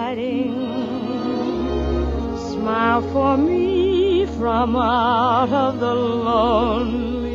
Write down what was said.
tidings. Smile for me from out of the lonely